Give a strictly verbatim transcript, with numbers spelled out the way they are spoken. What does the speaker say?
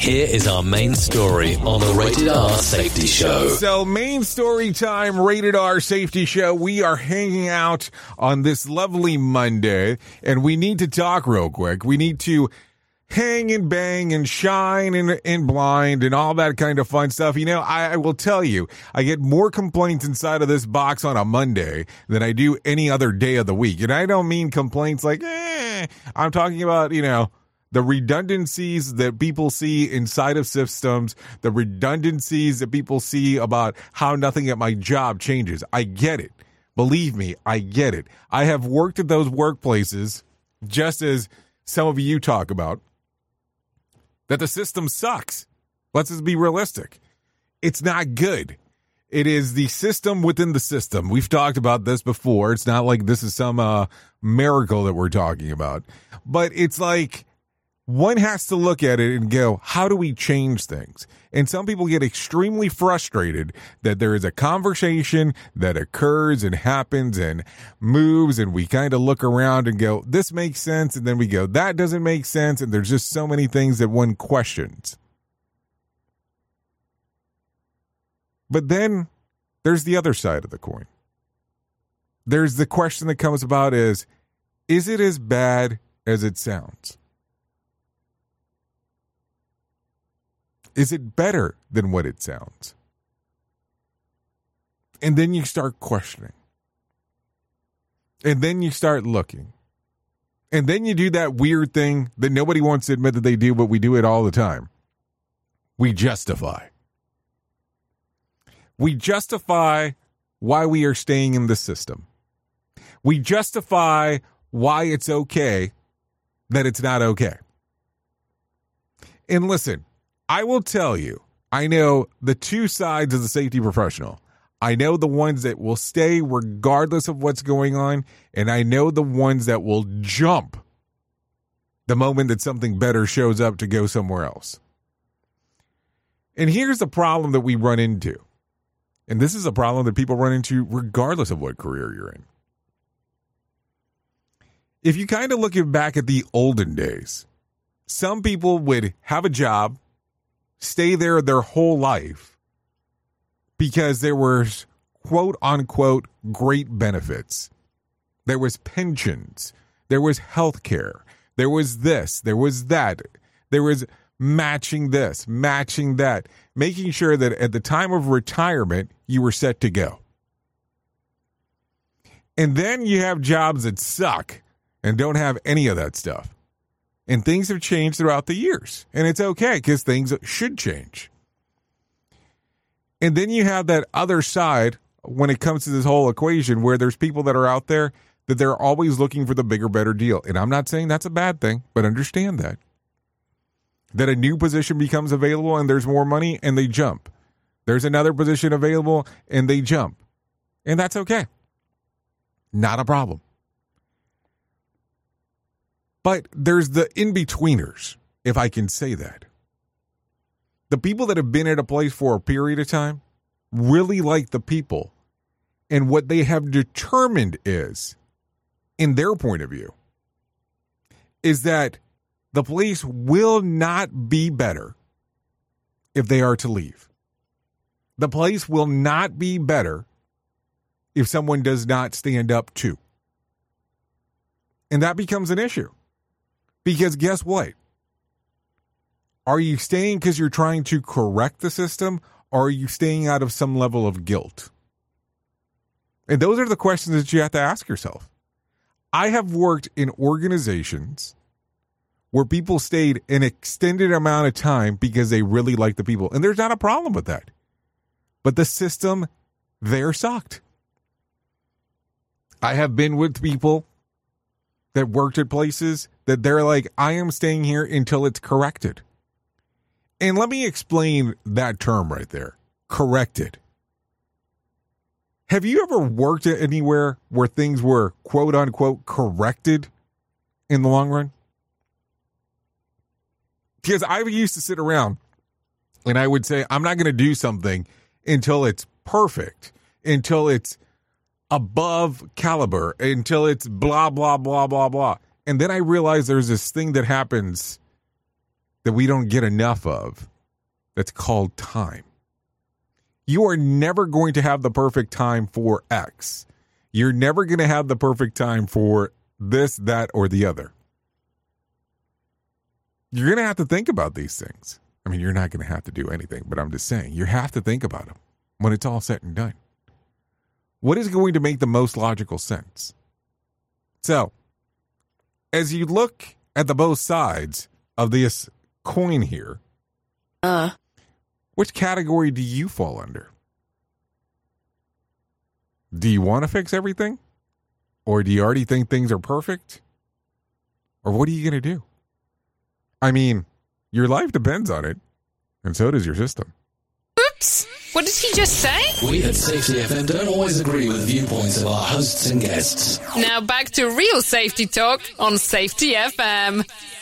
Here is our main story on the Rated R Safety Show. So, main story time, Rated R Safety Show. We are hanging out on this lovely Monday, and we need to talk real quick. We need to hang and bang and shine and, and blind and all that kind of fun stuff. You know, I, I will tell you, I get more complaints inside of this box on a Monday than I do any other day of the week. And I don't mean complaints like, eh. I'm talking about, you know, the redundancies that people see inside of systems, the redundancies that people see about how nothing at my job changes. I get it. Believe me, I get it. I have worked at those workplaces, just as some of you talk about, that the system sucks. Let's just be realistic. It's not good. It is the system within the system. We've talked about this before. It's not like this is some uh, miracle that we're talking about. But it's like one has to look at it and go, how do we change things? And some people get extremely frustrated that there is a conversation that occurs and happens and moves, and we kind of look around and go, this makes sense, and then we go, that doesn't make sense, and there's just so many things that one questions. But then there's the other side of the coin. There's the question that comes about is, is it as bad as it sounds? Is it better than what it sounds? And then you start questioning. And then you start looking. And then you do that weird thing that nobody wants to admit that they do, but we do it all the time. We justify. We justify why we are staying in the system. We justify why it's okay that it's not okay. And listen, I will tell you, I know the two sides of the safety professional. I know the ones that will stay regardless of what's going on, and I know the ones that will jump the moment that something better shows up to go somewhere else. And here's the problem that we run into. And this is a problem that people run into regardless of what career you're in. If you kind of look back at the olden days, some people would have a job, stay there their whole life because there was quote unquote great benefits. There was pensions. There was health care. There was this. There was that. There was matching this, matching that, making sure that at the time of retirement, you were set to go. And then you have jobs that suck and don't have any of that stuff. And things have changed throughout the years. And it's okay because things should change. And then you have that other side when it comes to this whole equation where there's people that are out there that they're always looking for the bigger, better deal. And I'm not saying that's a bad thing, but understand that. That a new position becomes available and there's more money and they jump. There's another position available and they jump. And that's okay. Not a problem. But there's the in-betweeners, if I can say that. The people that have been at a place for a period of time really like the people. And what they have determined is, in their point of view, is that the place will not be better if they are to leave. The place will not be better if someone does not stand up to. And that becomes an issue. Because guess what? Are you staying because you're trying to correct the system, or are you staying out of some level of guilt? And those are the questions that you have to ask yourself. I have worked in organizations where people stayed an extended amount of time because they really like the people. And there's not a problem with that. But the system there sucked. I have been with people that worked at places that they're like, I am staying here until it's corrected. And let me explain that term right there. Corrected. Have you ever worked at anywhere where things were quote unquote corrected in the long run? Because I used to sit around and I would say, I'm not going to do something until it's perfect, until it's above caliber, until it's blah, blah, blah, blah, blah. And then I realized there's this thing that happens that we don't get enough of that's called time. You are never going to have the perfect time for X. You're never going to have the perfect time for this, that, or the other. You're going to have to think about these things. I mean, you're not going to have to do anything, but I'm just saying, you have to think about them when it's all said and done. What is going to make the most logical sense? So, as you look at the both sides of this coin here, uh, which category do you fall under? Do you want to fix everything? Or do you already think things are perfect? Or what are you going to do? I mean, your life depends on it, and so does your system. Oops! What did he just say? We at Safety F M don't always agree with the viewpoints of our hosts and guests. Now back to real safety talk on Safety F M.